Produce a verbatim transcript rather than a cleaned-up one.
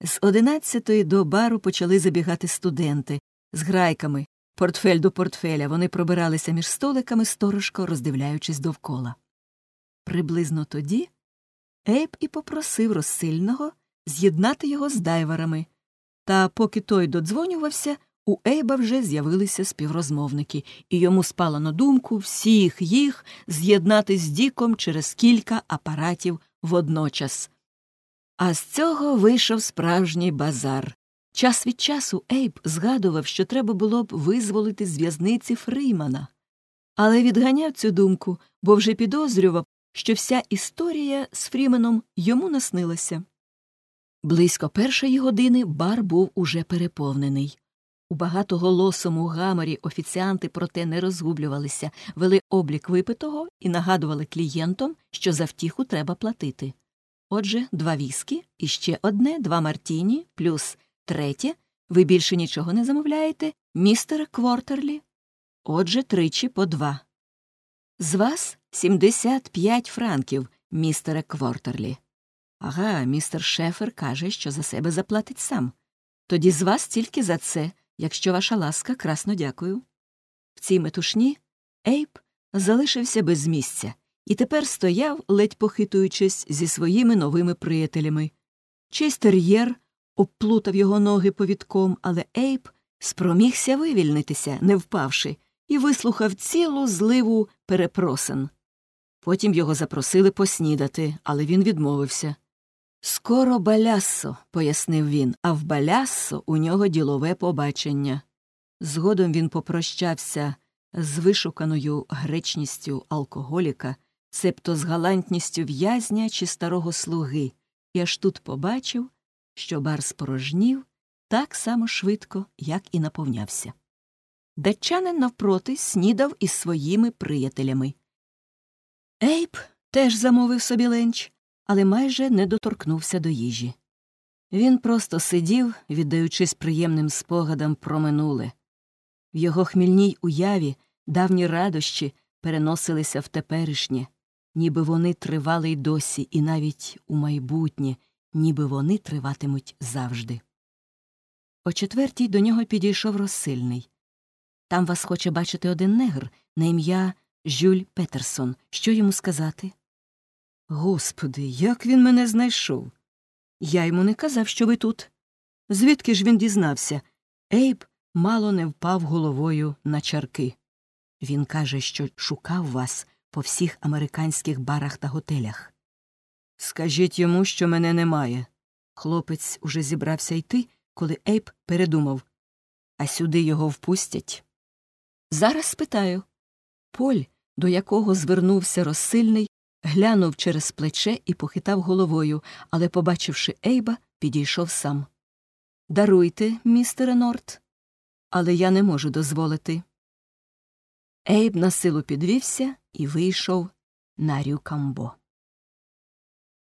З одинадцятої до бару почали забігати студенти з грайками, портфель до портфеля. Вони пробиралися між столиками, сторожко роздивляючись довкола. Приблизно тоді Ейб і попросив розсильного з'єднати його з дайверами. Та поки той додзвонювався, у Ейба вже з'явилися співрозмовники, і йому спало на думку всіх їх з'єднати з Діком через кілька апаратів водночас. А з цього вийшов справжній базар. Час від часу Ейб згадував, що треба було б визволити з в'язниці Фрімана. Але відганяв цю думку, бо вже підозрював, що вся історія з Фріменом йому наснилася. Близько першої години бар був уже переповнений. У багатоголосому гаморі офіціанти проте не розгублювалися, вели облік випитого і нагадували клієнтам, що за втіху треба платити. Отже, два віскі, і ще одне, два мартіні, плюс третє, ви більше нічого не замовляєте, містере Квортерлі. Отже, тричі по два. З вас сімдесят п'ять франків, містере Квортерлі. Ага, містер Шефер каже, що за себе заплатить сам. Тоді з вас тільки за це, якщо ваша ласка, красно дякую. В цій метушні Ейб залишився без місця і тепер стояв, ледь похитуючись зі своїми новими приятелями. Чийсь тер'єр обплутав його ноги повідком, але Ейб спромігся вивільнитися, не впавши, і вислухав цілу зливу перепросин. Потім його запросили поснідати, але він відмовився. «Скоро Баляссо», – пояснив він, – «а в Баляссо у нього ділове побачення». Згодом він попрощався з вишуканою гречністю алкоголіка, цебто з галантністю в'язня чи старого слуги, і аж тут побачив, що бар спорожнів так само швидко, як і наповнявся. Датчанин навпроти снідав із своїми приятелями. Ейб теж замовив собі ленч, але майже не доторкнувся до їжі. Він просто сидів, віддаючись приємним спогадам про минуле. В його хмільній уяві давні радощі переносилися в теперішнє, ніби вони тривали й досі, і навіть у майбутнє, ніби вони триватимуть завжди. О четвертій до нього підійшов розсильний. «Там вас хоче бачити один негр на ім'я Жюль Петерсон. Що йому сказати?» «Господи, як він мене знайшов? Я йому не казав, що ви тут. Звідки ж він дізнався?» Ейб мало не впав головою на чарки. «Він каже, що шукав вас по всіх американських барах та готелях». «Скажіть йому, що мене немає». Хлопець уже зібрався йти, коли Ейб передумав. «А сюди його впустять?» «Зараз спитаю». Поль, до якого звернувся розсильний, глянув через плече і похитав головою, але, побачивши Ейба, підійшов сам. «Даруйте, містере Норт, але я не можу дозволити». Ейб насилу підвівся і вийшов на Рю Камбо.